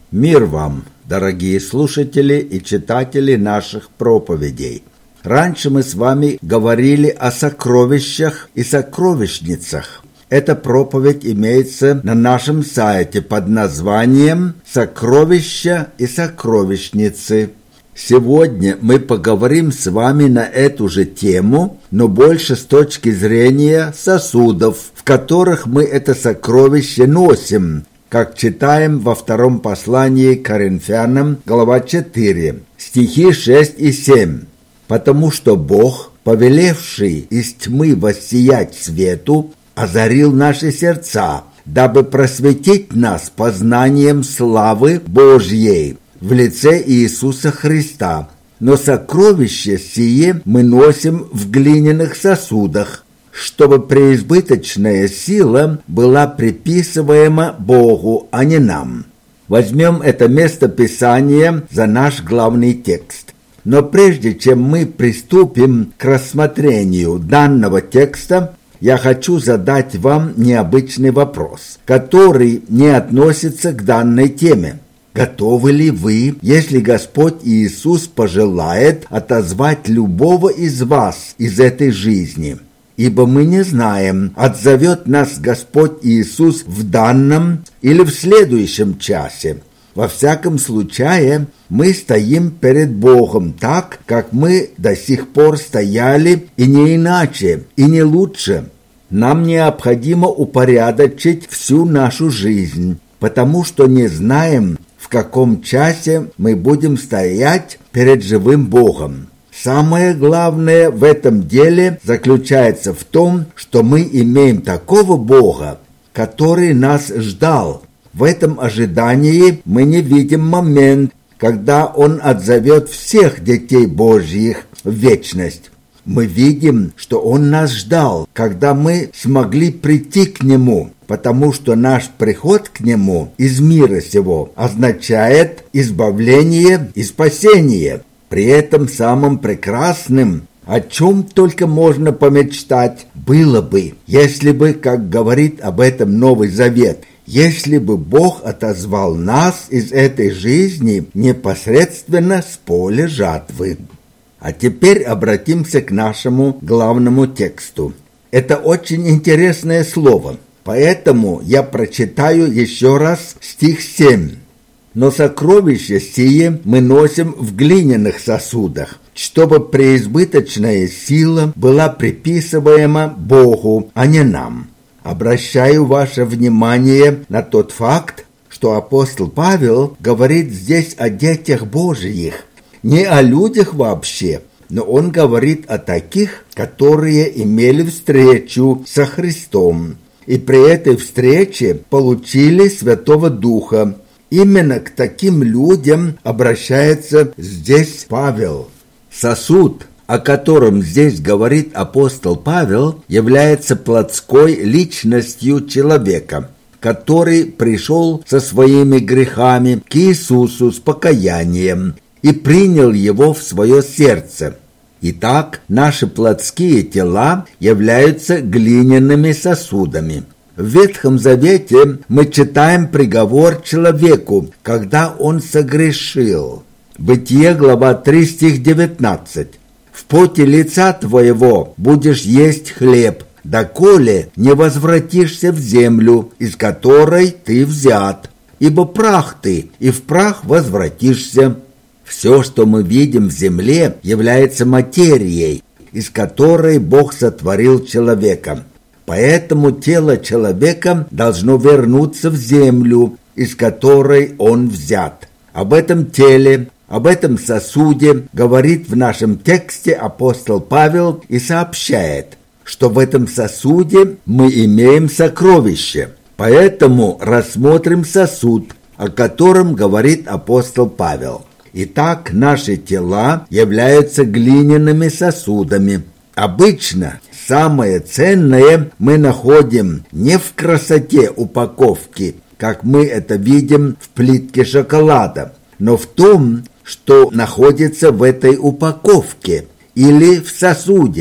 Мир вам, дорогие слушатели и читатели наших проповедей. Раньше мы с вами говорили о сокровищах и сокровищницах. Эта проповедь имеется на нашем сайте под названием «Сокровища и сокровищницы». Сегодня мы поговорим с вами на эту же тему, но больше с точки зрения сосудов, в которых мы это сокровище носим, как читаем во втором послании к Коринфянам, глава 4, стихи 6 и 7. «Потому что Бог, повелевший из тьмы воссиять свету, озарил наши сердца, дабы просветить нас познанием славы Божьей в лице Иисуса Христа. Но сокровище сие мы носим в глиняных сосудах, чтобы преизбыточная сила была приписываема Богу, а не нам». Возьмем это место Писания за наш главный текст. Но прежде чем мы приступим к рассмотрению данного текста, я хочу задать вам необычный вопрос, который не относится к данной теме. Готовы ли вы, если Господь Иисус пожелает, отозвать любого из вас из этой жизни? Ибо мы не знаем, отзовет нас Господь Иисус в данном или в следующем часе. Во всяком случае, мы стоим перед Богом так, как мы до сих пор стояли, и не иначе, и не лучше. Нам необходимо упорядочить всю нашу жизнь, потому что не знаем, в каком часе мы будем стоять перед живым Богом. Самое главное в этом деле заключается в том, что мы имеем такого Бога, который нас ждал. В этом ожидании мы не видим момент, когда Он отзовет всех детей Божьих в вечность. Мы видим, что Он нас ждал, когда мы смогли прийти к Нему, потому что наш приход к Нему из мира сего означает избавление и спасение. При этом самым прекрасным, о чем только можно помечтать, было бы, если бы, как говорит об этом Новый Завет, если бы Бог отозвал нас из этой жизни непосредственно с поля жатвы. А теперь обратимся к нашему главному тексту. Это очень интересное слово, поэтому я прочитаю еще раз стих 7. «Но сокровище сие мы носим в глиняных сосудах, чтобы преизбыточная сила была приписываема Богу, а не нам». Обращаю ваше внимание на тот факт, что апостол Павел говорит здесь о детях Божьих, не о людях вообще, но он говорит о таких, которые имели встречу со Христом, и при этой встрече получили Святого Духа. Именно к таким людям обращается здесь Павел. Сосуд, о котором здесь говорит апостол Павел, является плотской личностью человека, который пришел со своими грехами к Иисусу с покаянием и принял его в свое сердце. Итак, наши плотские тела являются глиняными сосудами. В Ветхом Завете мы читаем приговор человеку, когда он согрешил. Бытие, глава 3, стих 19. «В поте лица твоего будешь есть хлеб, доколе не возвратишься в землю, из которой ты взят, ибо прах ты, и в прах возвратишься». Все, что мы видим в земле, является материей, из которой Бог сотворил человека. Поэтому тело человека должно вернуться в землю, из которой он взят. Об этом теле, об этом сосуде говорит в нашем тексте апостол Павел и сообщает, что в этом сосуде мы имеем сокровище. Поэтому рассмотрим сосуд, о котором говорит апостол Павел. Итак, наши тела являются глиняными сосудами. Обычно самое ценное мы находим не в красоте упаковки, как мы это видим в плитке шоколада, но в том, что находится в этой упаковке или в сосуде.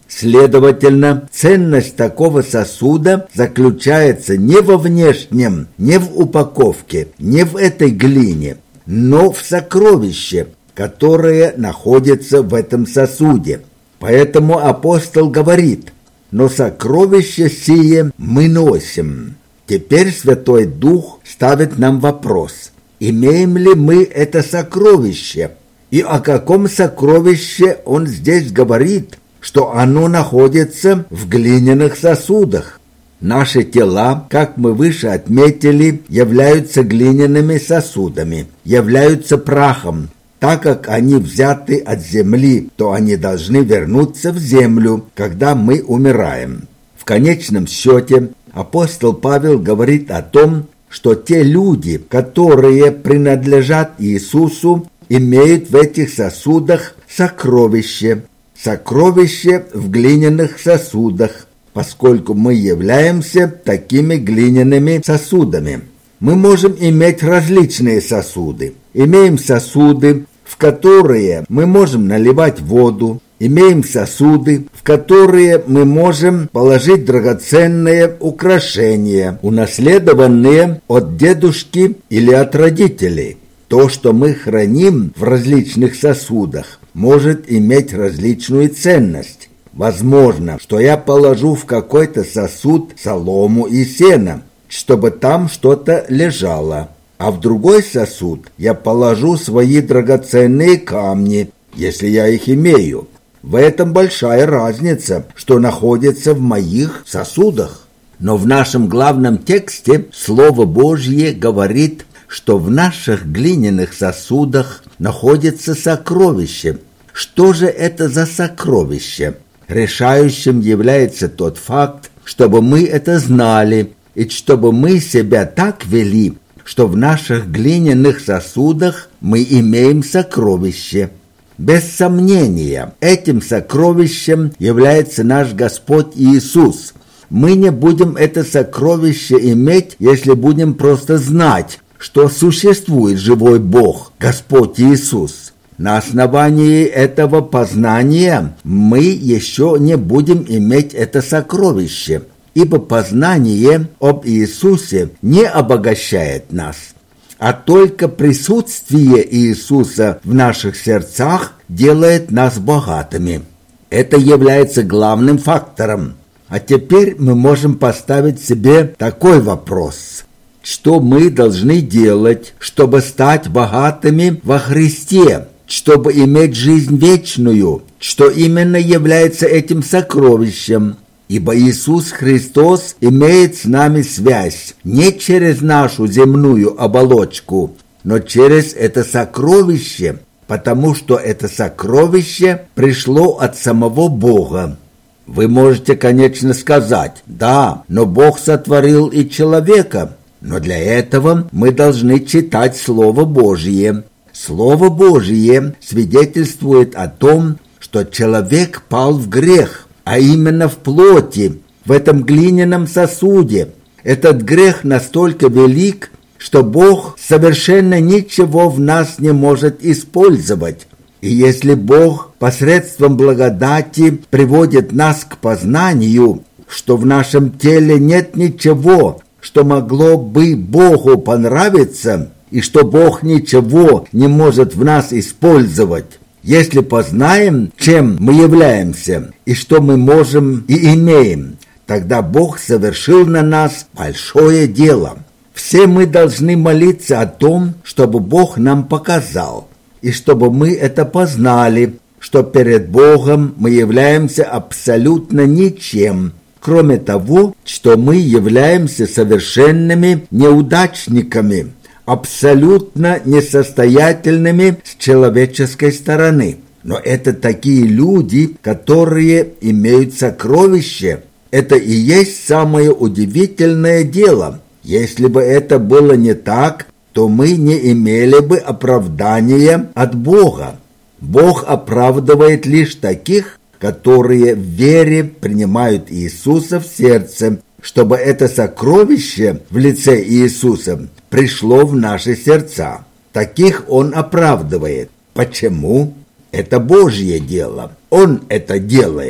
Следовательно, ценность такого сосуда заключается не во внешнем, не в упаковке, не в этой глине, но в сокровище, которое находится в этом сосуде. Поэтому апостол говорит: «Но сокровище сие мы носим». Теперь Святой Дух ставит нам вопрос: имеем ли мы это сокровище? И о каком сокровище он здесь говорит? Что оно находится в глиняных сосудах. Наши тела, как мы выше отметили, являются глиняными сосудами, являются прахом. Так как они взяты от земли, то они должны вернуться в землю, когда мы умираем. В конечном счете, апостол Павел говорит о том, что те люди, которые принадлежат Иисусу, имеют в этих сосудах сокровище. Сокровище в глиняных сосудах, поскольку мы являемся такими глиняными сосудами. Мы можем иметь различные сосуды. Имеем сосуды, в которые мы можем наливать воду. Имеем сосуды, в которые мы можем положить драгоценные украшения, унаследованные от дедушки или от родителей. То, что мы храним в различных сосудах, может иметь различную ценность. Возможно, что я положу в какой-то сосуд солому и сено, чтобы там что-то лежало, а в другой сосуд я положу свои драгоценные камни, если я их имею. В этом большая разница, что находится в моих сосудах. Но в нашем главном тексте Слово Божье говорит, что в наших глиняных сосудах находится сокровище. Что же это за сокровище? Решающим является тот факт, чтобы мы это знали, и чтобы мы себя так вели, что в наших глиняных сосудах мы имеем сокровище. Без сомнения, этим сокровищем является наш Господь Иисус. Мы не будем это сокровище иметь, если будем просто знать, что существует живой Бог, Господь Иисус. На основании этого познания мы еще не будем иметь это сокровище, ибо познание об Иисусе не обогащает нас, а только присутствие Иисуса в наших сердцах делает нас богатыми. Это является главным фактором. А теперь мы можем поставить себе такой вопрос: что мы должны делать, чтобы стать богатыми во Христе, чтобы иметь жизнь вечную, что именно является этим сокровищем? Ибо Иисус Христос имеет с нами связь не через нашу земную оболочку, но через это сокровище, потому что это сокровище пришло от самого Бога. Вы можете, конечно, сказать: да, но Бог сотворил и человека. Но для этого мы должны читать Слово Божье. Слово Божье свидетельствует о том, что человек пал в грех, а именно в плоти, в этом глиняном сосуде. Этот грех настолько велик, что Бог совершенно ничего в нас не может использовать. И если Бог посредством благодати приводит нас к познанию, что в нашем теле нет ничего, что могло бы Богу понравиться, и что Бог ничего не может в нас использовать, если познаем, чем мы являемся и что мы можем и имеем, тогда Бог совершил на нас большое дело. Все мы должны молиться о том, чтобы Бог нам показал, и чтобы мы это познали, что перед Богом мы являемся абсолютно ничем, кроме того, что мы являемся совершенными неудачниками, абсолютно несостоятельными с человеческой стороны. Но это такие люди, которые имеют сокровище. Это и есть самое удивительное дело. Если бы это было не так, то мы не имели бы оправдания от Бога. Бог оправдывает лишь таких, которые в вере принимают Иисуса в сердце, чтобы это сокровище в лице Иисуса пришло в наши сердца. Таких Он оправдывает. Почему? Это Божье дело. Он это делает.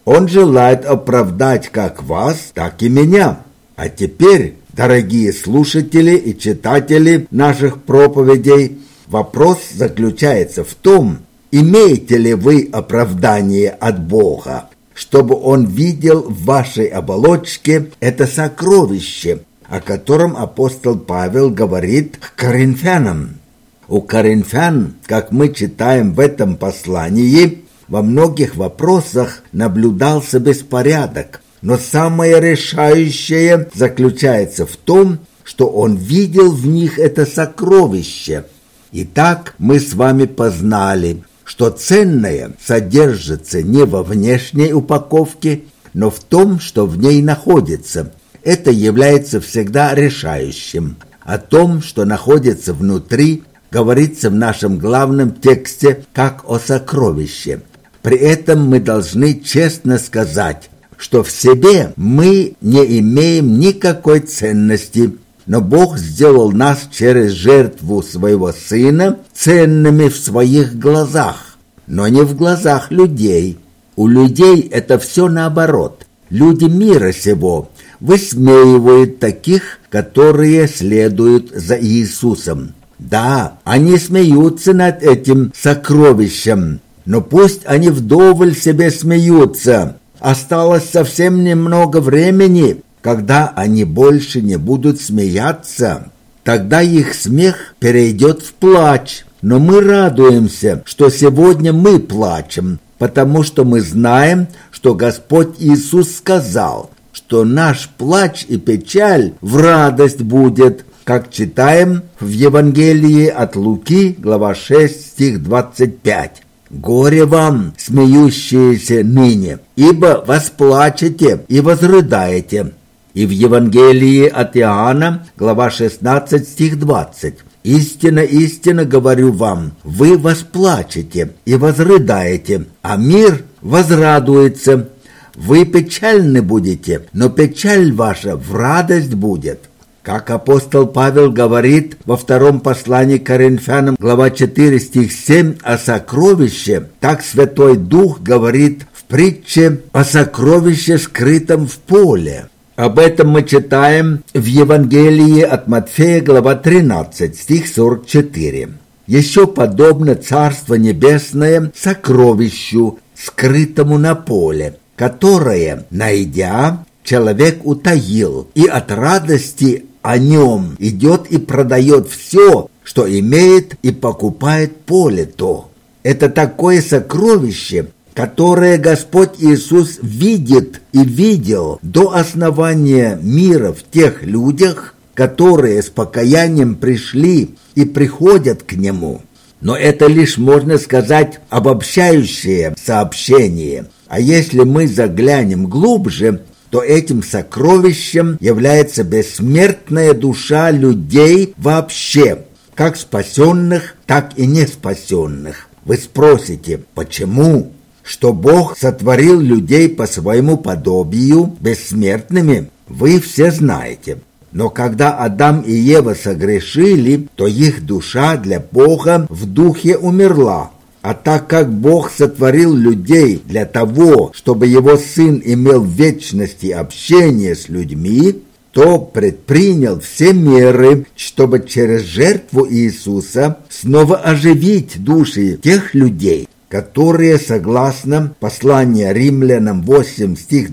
Он желает оправдать как вас, так и меня. А теперь, дорогие слушатели и читатели наших проповедей, вопрос заключается в том, имеете ли вы оправдание от Бога, чтобы Он видел в вашей оболочке это сокровище, о котором апостол Павел говорит к коринфянам. У коринфян, как мы читаем в этом послании, во многих вопросах наблюдался беспорядок, но самое решающее заключается в том, что он видел в них это сокровище. Итак, мы с вами познали, что ценное содержится не во внешней упаковке, но в том, что в ней находится. Это является всегда решающим. О том, что находится внутри, говорится в нашем главном тексте как о сокровище. При этом мы должны честно сказать, что в себе мы не имеем никакой ценности, но Бог сделал нас через жертву своего Сына ценными в своих глазах, но не в глазах людей. У людей это все наоборот. Люди мира сего высмеивают таких, которые следуют за Иисусом. Да, они смеются над этим сокровищем, но пусть они вдоволь себе смеются. Осталось совсем немного времени, когда они больше не будут смеяться. Тогда их смех перейдет в плач. Но мы радуемся, что сегодня мы плачем, потому что мы знаем, что Господь Иисус сказал, что наш плач и печаль в радость будет, как читаем в Евангелии от Луки, глава 6, стих 25. «Горе вам, смеющиеся ныне, ибо восплачете и возрыдаете». И в Евангелии от Иоанна, глава 16, стих 20. «Истинно, истинно говорю вам, вы восплачете и возрыдаете, а мир возрадуется. Вы печальны будете, но печаль ваша в радость будет». Как апостол Павел говорит во втором послании к Коринфянам, глава 4, стих 7, о сокровище, так Святой Дух говорит в притче о сокровище, скрытом в поле. Об этом мы читаем в Евангелии от Матфея, глава 13, стих 44. Еще подобно Царство Небесное сокровищу, скрытому на поле, которое, найдя, человек утаил, и от радости о нем идет и продает все, что имеет, и покупает поле то. Это такое сокровище, которое Господь Иисус видит и видел до основания мира в тех людях, которые с покаянием пришли и приходят к Нему. Но это лишь, можно сказать, обобщающее сообщение. А если мы заглянем глубже, то этим сокровищем является бессмертная душа людей вообще, как спасенных, так и неспасенных. Вы спросите, почему? Что Бог сотворил людей по своему подобию бессмертными, вы все знаете. Но когда Адам и Ева согрешили, то их душа для Бога в духе умерла. А так как Бог сотворил людей для того, чтобы Его Сын имел в вечности общение с людьми, то предпринял все меры, чтобы через жертву Иисуса снова оживить души тех людей, которые, согласно посланию Римлянам 8, стих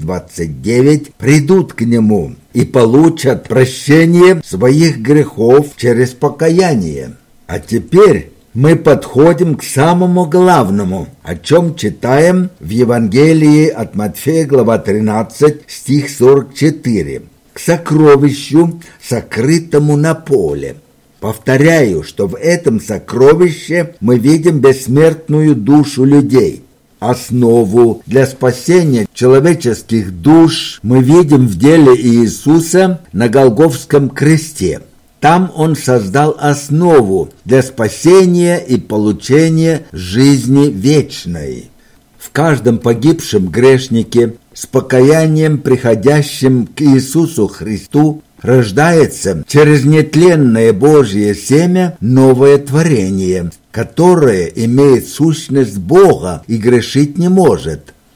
29, придут к Нему и получат прощение своих грехов через покаяние. А теперь мы подходим к самому главному, о чем читаем в Евангелии от Матфея, глава 13, стих 44, к сокровищу, сокрытому на поле. Повторяю, что в этом сокровище мы видим бессмертную душу людей. Основу для спасения человеческих душ мы видим в деле Иисуса на Голгофском кресте. Там Он создал основу для спасения и получения жизни вечной. В каждом погибшем грешнике с покаянием, приходящим к Иисусу Христу, рождается через нетленное Божье семя новое творение, которое имеет сущность Бога и грешить не может.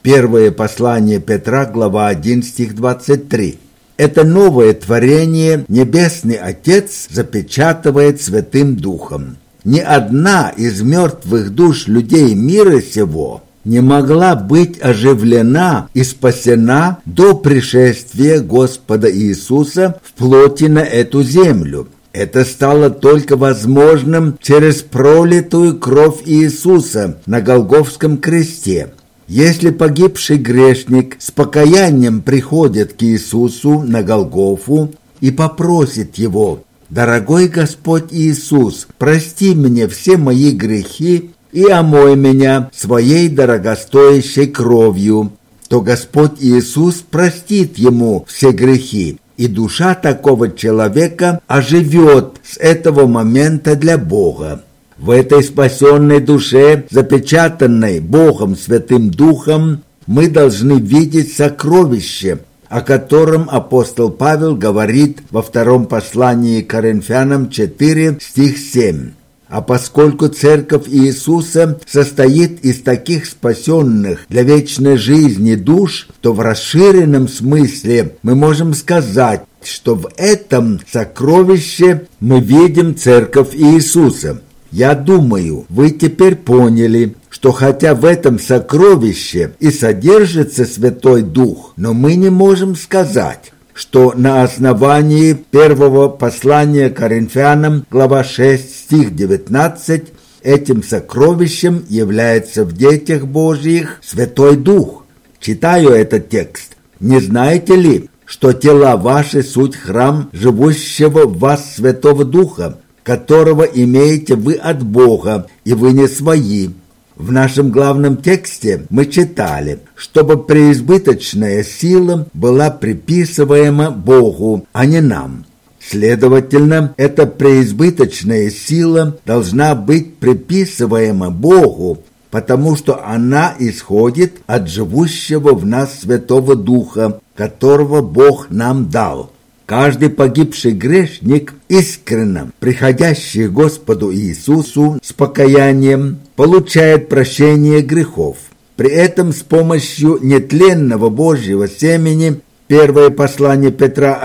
Первое послание Петра, глава 1, стих 23. Это новое творение Небесный Отец запечатывает Святым Духом. Ни одна из мертвых душ людей мира сего не могла быть оживлена и спасена до пришествия Господа Иисуса в плоти на эту землю. Это стало только возможным через пролитую кровь Иисуса на Голгофском кресте. Если погибший грешник с покаянием приходит к Иисусу на Голгофу и попросит Его: «Дорогой Господь Иисус, прости мне все мои грехи и омой меня своей дорогостоящей кровью», то Господь Иисус простит ему все грехи, и душа такого человека оживет с этого момента для Бога. В этой спасенной душе, запечатанной Богом Святым Духом, мы должны видеть сокровище, о котором апостол Павел говорит во втором послании к Коринфянам 4, стих 7. А поскольку Церковь Иисуса состоит из таких спасенных для вечной жизни душ, то в расширенном смысле мы можем сказать, что в этом сокровище мы видим Церковь Иисуса. Я думаю, вы теперь поняли, что хотя в этом сокровище и содержится Святой Дух, но мы не можем сказать, что на основании первого послания к Коринфянам, глава 6, стих 19, этим сокровищем является в детях Божьих Святой Дух. Читаю этот текст. «Не знаете ли, что тела ваши суть храм живущего в вас Святого Духа, которого имеете вы от Бога, и вы не свои?» В нашем главном тексте мы читали, чтобы преизбыточная сила была приписываема Богу, а не нам. Следовательно, эта преизбыточная сила должна быть приписываема Богу, потому что она исходит от живущего в нас Святого Духа, которого Бог нам дал. Каждый погибший грешник, искренно приходящий к Господу Иисусу с покаянием, получает прощение грехов. При этом с помощью нетленного Божьего семени, первое послание Петра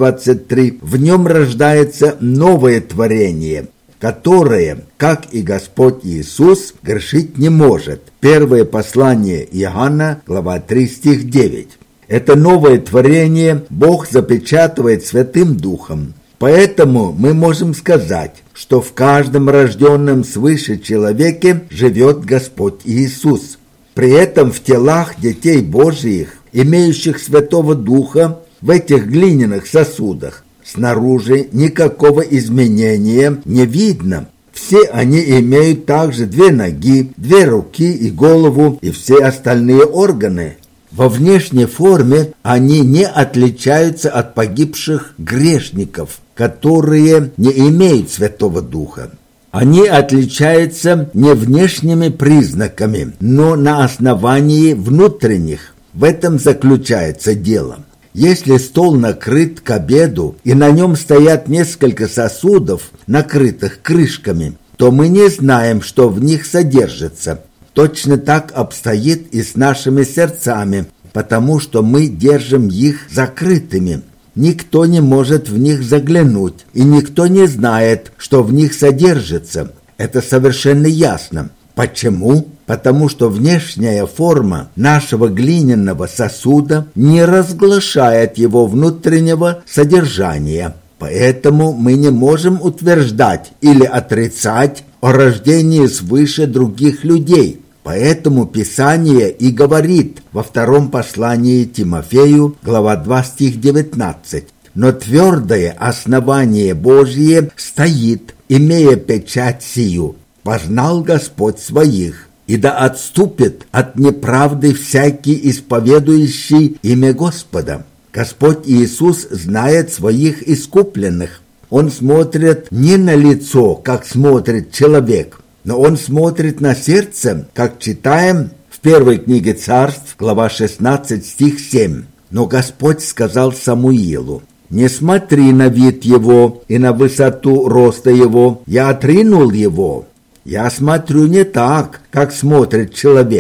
1,23, в нем рождается новое творение, которое, как и Господь Иисус, грешить не может. Первое послание Иоанна, глава 3, стих 9. Это новое творение Бог запечатывает Святым Духом. Поэтому мы можем сказать, что в каждом рожденном свыше человеке живет Господь Иисус. При этом в телах детей Божьих, имеющих Святого Духа, в этих глиняных сосудах, снаружи никакого изменения не видно. Все они имеют также 2 ноги, 2 руки и голову, и все остальные органы. Во внешней форме они не отличаются от погибших грешников, которые не имеют Святого Духа. Они отличаются не внешними признаками, но на основании внутренних. В этом заключается дело. Если стол накрыт к обеду, и на нем стоят несколько сосудов, накрытых крышками, то мы не знаем, что в них содержится. Точно так обстоит и с нашими сердцами, потому что мы держим их закрытыми. Никто не может в них заглянуть, и никто не знает, что в них содержится. Это совершенно ясно. Почему? Потому что внешняя форма нашего глиняного сосуда не разглашает его внутреннего содержания. Поэтому мы не можем утверждать или отрицать о рождении свыше других людей. Поэтому Писание и говорит во втором послании Тимофею, глава 2, стих 19. «Но твердое основание Божье стоит, имея печать сию. Познал Господь своих, и да отступит от неправды всякий исповедующий имя Господа». Господь Иисус знает своих искупленных. Он смотрит не на лицо, как смотрит человек, но Он смотрит на сердце, как читаем в первой книге Царств, глава 16, стих 7. «Но Господь сказал Самуилу: не смотри на вид его и на высоту роста его, я отринул его. Я смотрю не так, как смотрит человек.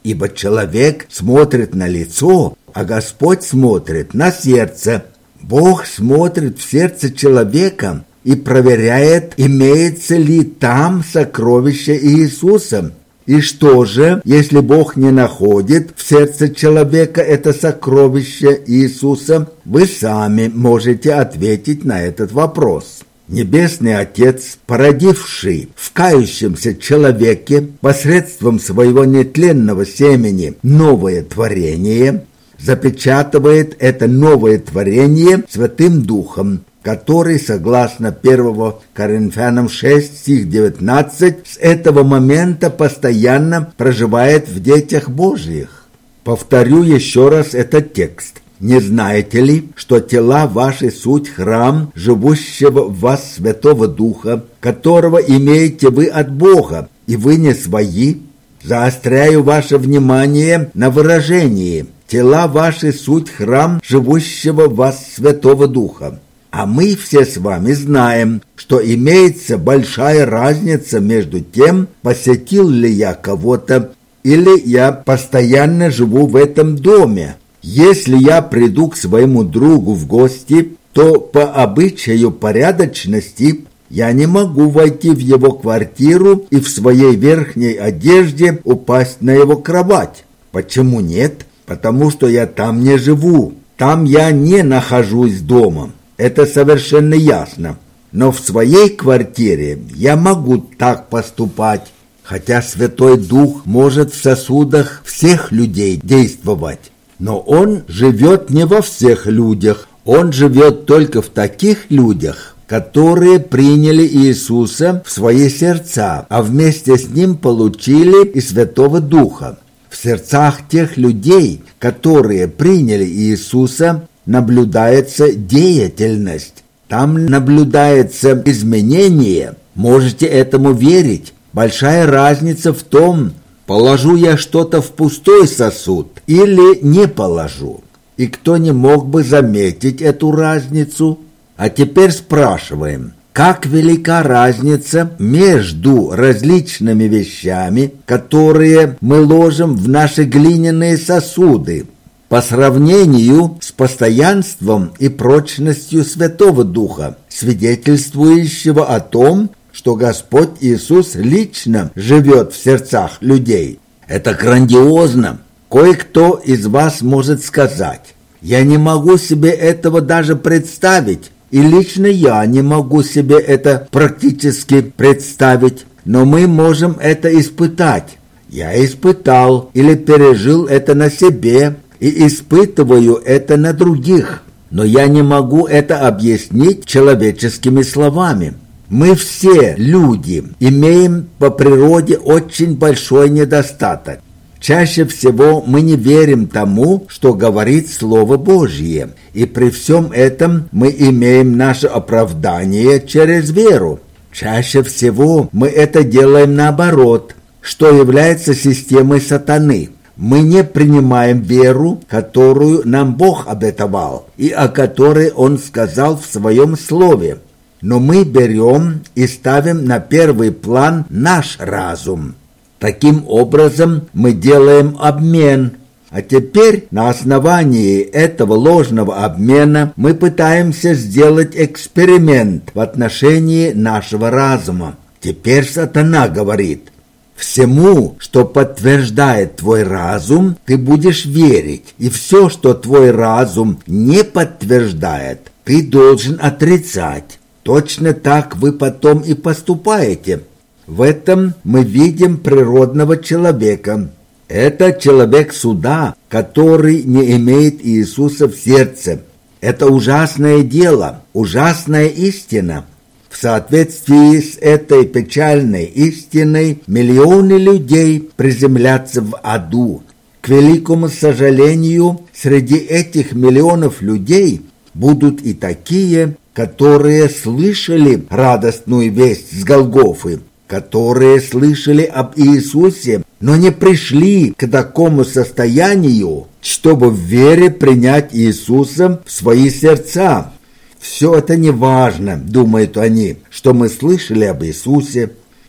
ибо человек смотрит на лицо, а Господь смотрит на сердце. Бог смотрит в сердце человека и проверяет, имеется ли там сокровище Иисуса. И что же, если Бог не находит в сердце человека это сокровище Иисуса? Вы сами можете ответить на этот вопрос. Небесный Отец, породивший в кающемся человеке посредством своего нетленного семени новое творение, запечатывает это новое творение Святым Духом, который, согласно 1 Коринфянам 6, стих 19, с этого момента постоянно проживает в детях Божьих. Повторю еще раз этот текст. «Не знаете ли, что тела ваши суть храм живущего в вас Святого Духа, которого имеете вы от Бога, и вы не свои?» Заостряю ваше внимание на выражении «тела ваши суть храм живущего в вас Святого Духа». А мы все с вами знаем, что имеется большая разница между тем, посетил ли я кого-то, или я постоянно живу в этом доме. Если я приду к своему другу в гости, то по обычаю порядочности я не могу войти в его квартиру и в своей верхней одежде упасть на его кровать. Почему нет? Потому что я там не живу, там я не нахожусь дома. Это совершенно ясно. Но в своей квартире я могу так поступать, хотя Святой Дух может в сосудах всех людей действовать. Но Он живет не во всех людях, Он живет только в таких людях, которые приняли Иисуса в свои сердца, а вместе с Ним получили и Святого Духа. В сердцах тех людей, которые приняли Иисуса, наблюдается деятельность, там наблюдается изменение. Можете этому верить. Большая разница в том, положу я что-то в пустой сосуд или не положу. И кто не мог бы заметить эту разницу? А теперь спрашиваем, как велика разница между различными вещами, которые мы ложим в наши глиняные сосуды, по сравнению с постоянством и прочностью Святого Духа, свидетельствующего о том, что Господь Иисус лично живет в сердцах людей. Это грандиозно. Кое-кто из вас может сказать: «Я не могу себе этого даже представить, и лично я не могу себе это практически представить, но мы можем это испытать. Я испытал или пережил это на себе и испытываю это на других, но я не могу это объяснить человеческими словами». Мы все, люди, имеем по природе очень большой недостаток. Чаще всего мы не верим тому, что говорит Слово Божье, и при всем этом мы имеем наше оправдание через веру. Чаще всего мы это делаем наоборот, что является системой сатаны. Мы не принимаем веру, которую нам Бог обетовал, и о которой Он сказал в Своем Слове. Но мы берем и ставим на первый план наш разум. Таким образом мы делаем обмен. А теперь на основании этого ложного обмена мы пытаемся сделать эксперимент в отношении нашего разума. Теперь сатана говорит: всему, что подтверждает твой разум, ты будешь верить, и все, что твой разум не подтверждает, ты должен отрицать. Точно так вы потом и поступаете. В этом мы видим природного человека. Это человек суда, который не имеет Иисуса в сердце. Это ужасное дело, ужасная истина. В соответствии с этой печальной истиной миллионы людей приземлятся в аду. К великому сожалению, среди этих миллионов людей будут и такие, которые слышали радостную весть с Голгофы, которые слышали об Иисусе, но не пришли к такому состоянию, чтобы в вере принять Иисуса в свои сердца. Все это не важно, думают они, что мы слышали об Иисусе,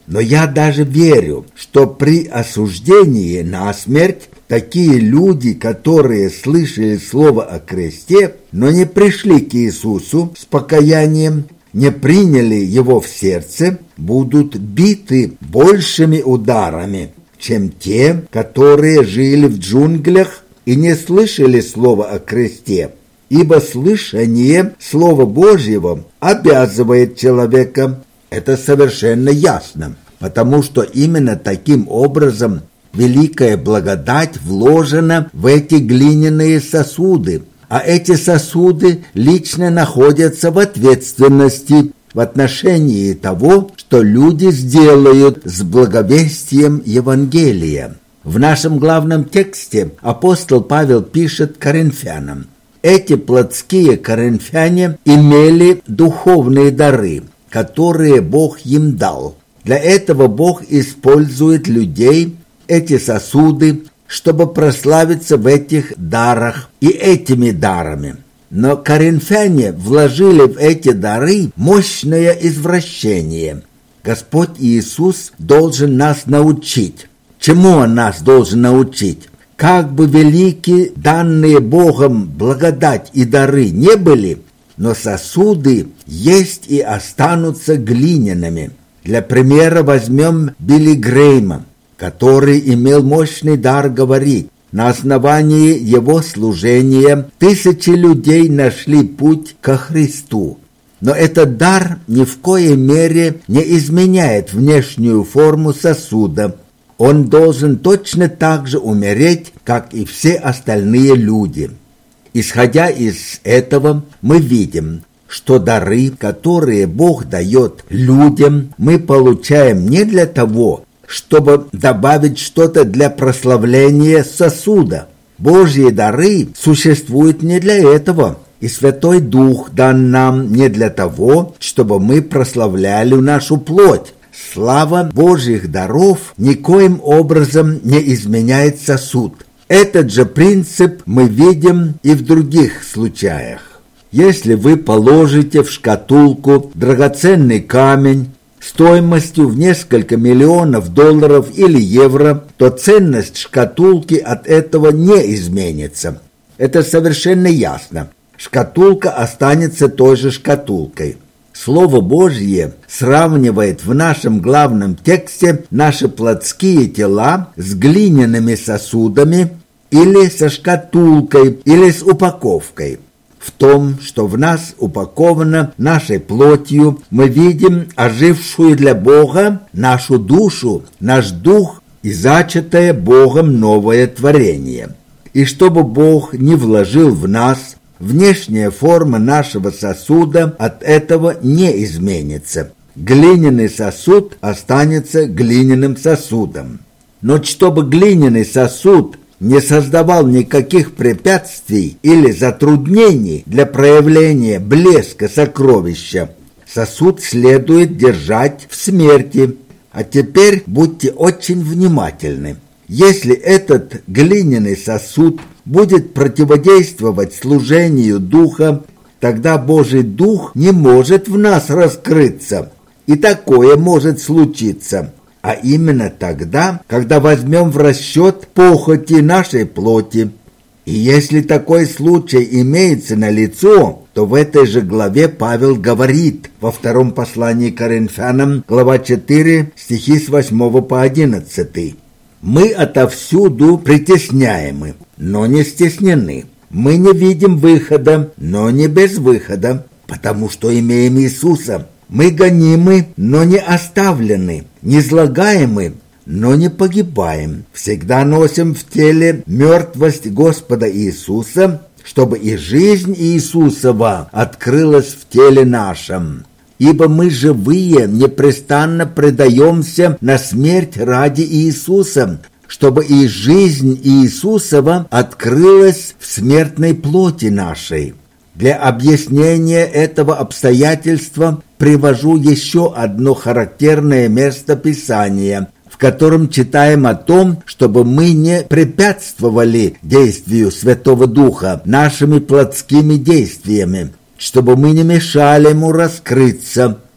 Но я даже верю, что при осуждении на смерть такие люди, которые слышали слово о кресте, но не пришли к Иисусу с покаянием, не приняли его в сердце, будут биты большими ударами, чем те, которые жили в джунглях и не слышали слова о кресте. Ибо слышание Слова Божьего обязывает человека. Это совершенно ясно, потому что именно таким образом великая благодать вложена в эти глиняные сосуды, а эти сосуды лично находятся в ответственности в отношении того, что люди сделают с благовестием Евангелия. В нашем главном тексте апостол Павел пишет коринфянам: эти плотские коринфяне имели духовные дары, которые Бог им дал. Для этого Бог использует людей, эти сосуды, чтобы прославиться в этих дарах и этими дарами. Но коринфяне вложили в эти дары мощное извращение. Господь Иисус должен нас научить. Чему Он нас должен научить? Как бы велики данные Богом благодать и дары не были, но сосуды есть и останутся глиняными. Для примера возьмем Билли Грэйма, который имел мощный дар говорить. На основании его служения тысячи людей нашли путь ко Христу. Но этот дар ни в коей мере не изменяет внешнюю форму сосуда. Он должен точно так же умереть, как и все остальные люди. Исходя из этого, мы видим, что дары, которые Бог дает людям, мы получаем не для того, чтобы добавить что-то для прославления сосуда. Божьи дары существуют не для этого, и Святой Дух дан нам не для того, чтобы мы прославляли нашу плоть. Слава Божьих даров никоим образом не изменяет сосуд. Этот же принцип мы видим и в других случаях. Если вы положите в шкатулку драгоценный камень стоимостью в несколько миллионов долларов или евро, то ценность шкатулки от этого не изменится. Это совершенно ясно. Шкатулка останется той же шкатулкой. Слово Божье сравнивает в нашем главном тексте наши плотские тела с глиняными сосудами или со шкатулкой, или с упаковкой. В том, что в нас упаковано нашей плотью, мы видим ожившую для Бога нашу душу, наш дух и зачатое Богом новое творение. И чтобы Бог не вложил в нас, внешняя форма нашего сосуда от этого не изменится. Глиняный сосуд останется глиняным сосудом. Но чтобы глиняный сосуд не создавал никаких препятствий или затруднений для проявления блеска сокровища, сосуд следует держать в смерти. А теперь будьте очень внимательны. Если этот глиняный сосуд будет противодействовать служению Духа, тогда Божий Дух не может в нас раскрыться. И такое может случиться. А именно тогда, когда возьмем в расчет похоти нашей плоти. И если такой случай имеется налицо, то в этой же главе Павел говорит во втором послании к Коринфянам, глава 4, стихи с 8 по 11. «Мы отовсюду притесняемы, но не стеснены. Мы не видим выхода, но не без выхода, потому что имеем Иисуса. Мы гонимы, но не оставлены, низлагаемы, но не погибаем. Всегда носим в теле мертвость Господа Иисуса, чтобы и жизнь Иисусова открылась в теле нашем. Ибо мы живые непрестанно предаемся на смерть ради Иисуса, чтобы и жизнь Иисусова открылась в смертной плоти нашей». Для объяснения этого обстоятельства привожу еще одно характерное место Писания, в котором читаем о том, чтобы мы не препятствовали действию Святого Духа нашими плотскими действиями, чтобы мы не мешали Ему раскрыться.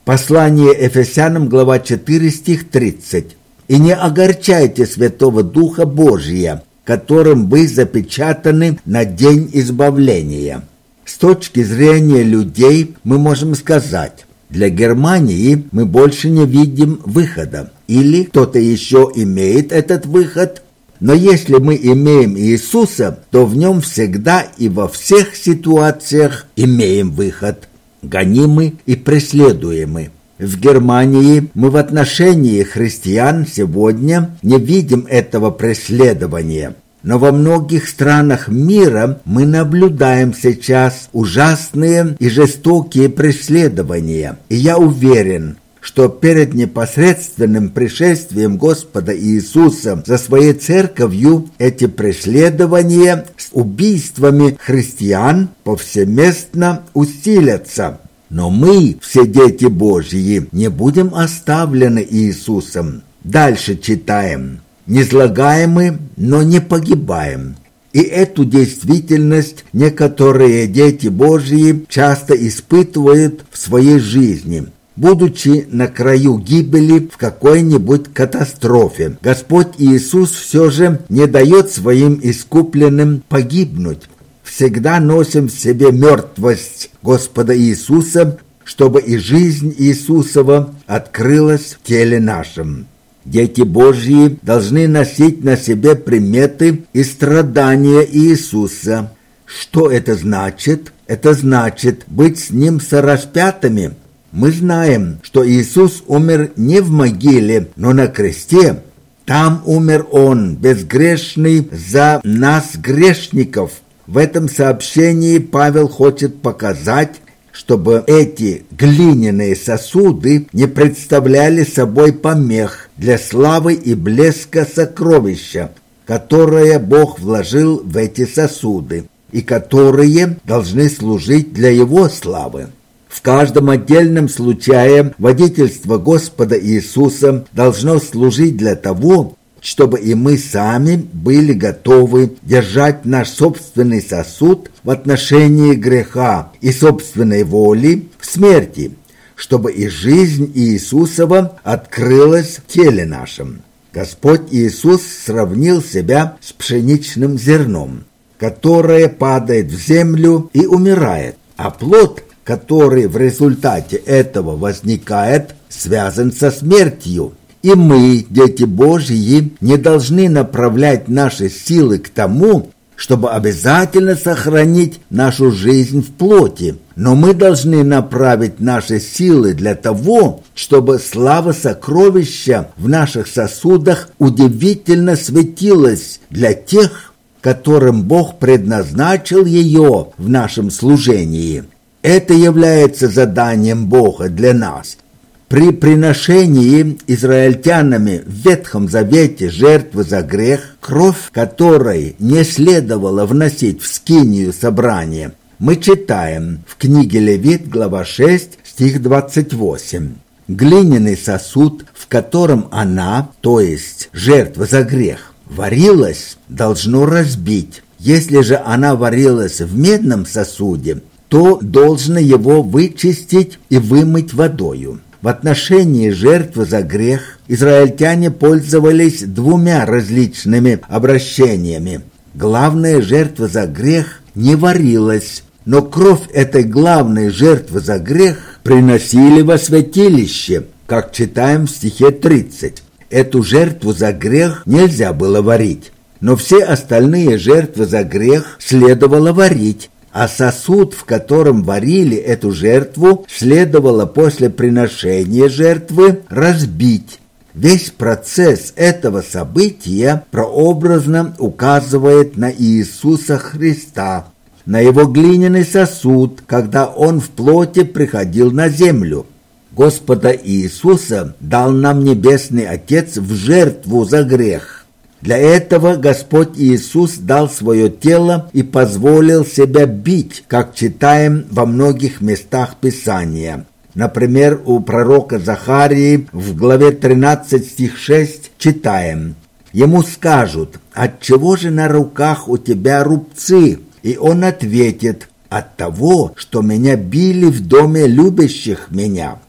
Послание Ефесянам, глава 4, стих 30. «И не огорчайте Святого Духа Божия, которым вы запечатаны на день избавления». С точки зрения людей мы можем сказать, для Германии мы больше не видим выхода, или кто-то еще имеет этот выход. Но если мы имеем Иисуса, то в нем всегда и во всех ситуациях имеем выход, гонимы и преследуемы. В Германии мы в отношении христиан сегодня не видим этого преследования. Но во многих странах мира мы наблюдаем сейчас ужасные и жестокие преследования. И я уверен, что перед непосредственным пришествием Господа Иисуса за своей церковью эти преследования с убийствами христиан повсеместно усилятся. Но мы, все дети Божьи, не будем оставлены Иисусом. Дальше читаем. «Низлагаемы, но не погибаем». И эту действительность некоторые дети Божьи часто испытывают в своей жизни. Будучи на краю гибели в какой-нибудь катастрофе, Господь Иисус все же не дает своим искупленным погибнуть. Всегда носим в себе мертвость Господа Иисуса, чтобы и жизнь Иисусова открылась в теле нашем. Дети Божьи должны носить на себе приметы и страдания Иисуса. Что это значит? Это значит быть с Ним сораспятыми. Мы знаем, что Иисус умер не в могиле, но на кресте. Там умер Он, безгрешный, за нас, грешников. В этом сообщении Павел хочет показать, чтобы эти глиняные сосуды не представляли собой помех для славы и блеска сокровища, которое Бог вложил в эти сосуды, и которые должны служить для Его славы. В каждом отдельном случае водительство Господа Иисуса должно служить для того, чтобы и мы сами были готовы держать наш собственный сосуд в отношении греха и собственной воли в смерти, чтобы и жизнь Иисусова открылась в теле нашем. Господь Иисус сравнил себя с пшеничным зерном, которое падает в землю и умирает, а плод, который в результате этого возникает, связан со смертью. И мы, дети Божьи, не должны направлять наши силы к тому, чтобы обязательно сохранить нашу жизнь в плоти, но мы должны направить наши силы для того, чтобы слава сокровища в наших сосудах удивительно светилась для тех, которым Бог предназначил ее в нашем служении. Это является заданием Бога для нас. При приношении израильтянами в Ветхом Завете жертвы за грех, кровь которой не следовало вносить в скинию собрания, мы читаем в книге Левит, глава 6, стих 28. «Глиняный сосуд, в котором она, то есть жертва за грех, варилась, должно разбить. Если же она варилась в медном сосуде, то должно его вычистить и вымыть водою». В отношении жертвы за грех израильтяне пользовались двумя различными обращениями. Главная жертва за грех не варилась, но кровь этой главной жертвы за грех приносили во святилище, как читаем в стихе 30. Эту жертву за грех нельзя было варить, но все остальные жертвы за грех следовало варить. А сосуд, в котором варили эту жертву, следовало после приношения жертвы разбить. Весь процесс этого события прообразно указывает на Иисуса Христа, на Его глиняный сосуд, когда Он в плоти приходил на землю. Господа Иисуса дал нам Небесный Отец в жертву за грех. Для этого Господь Иисус дал свое тело и позволил себя бить, как читаем во многих местах Писания. Например, у пророка Захарии в главе 13 стих 6 читаем: «Ему скажут: отчего же на руках у тебя рубцы?» И он ответит: «От того, что меня били в доме любящих меня».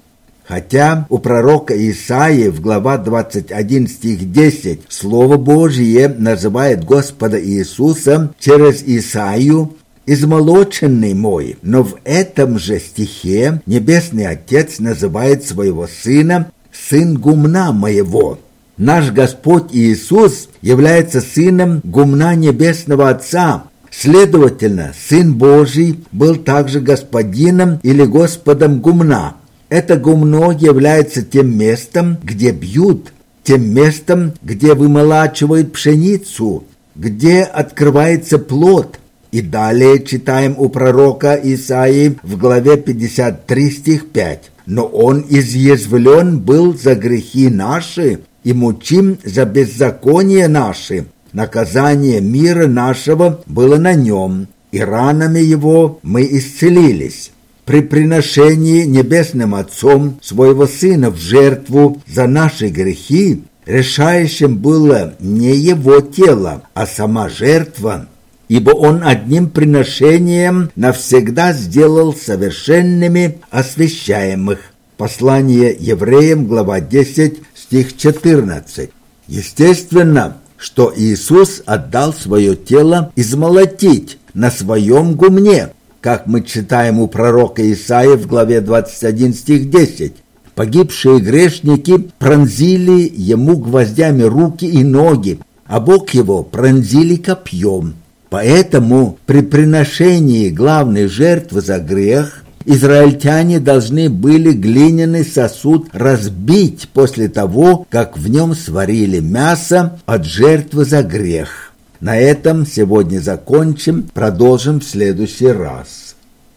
Хотя у пророка Исаии в глава 21 стих 10 Слово Божие называет Господа Иисуса через Исаию «измолоченный мой», но в этом же стихе Небесный Отец называет своего Сына «сын гумна моего». Наш Господь Иисус является сыном гумна Небесного Отца. Следовательно, Сын Божий был также господином или господом гумна. Это гумно является тем местом, где бьют, тем местом, где вымолачивают пшеницу, где открывается плод. И далее читаем у пророка Исаии в главе 53 стих 5. «Но он изъязвлен был за грехи наши, и мучим за беззаконие наши. Наказание мира нашего было на нем, и ранами его мы исцелились». При приношении Небесным Отцом своего Сына в жертву за наши грехи решающим было не его тело, а сама жертва, ибо он одним приношением навсегда сделал совершенными освящаемых. Послание Евреям, глава 10, стих 14. Естественно, что Иисус отдал свое тело измолотить на своем гумне, как мы читаем у пророка Исаии в главе 21 стих 10. Погибшие грешники пронзили ему гвоздями руки и ноги, а бок его пронзили копьем. Поэтому при приношении главной жертвы за грех израильтяне должны были глиняный сосуд разбить после того, как в нем сварили мясо от жертвы за грех. На этом сегодня закончим, продолжим в следующий раз.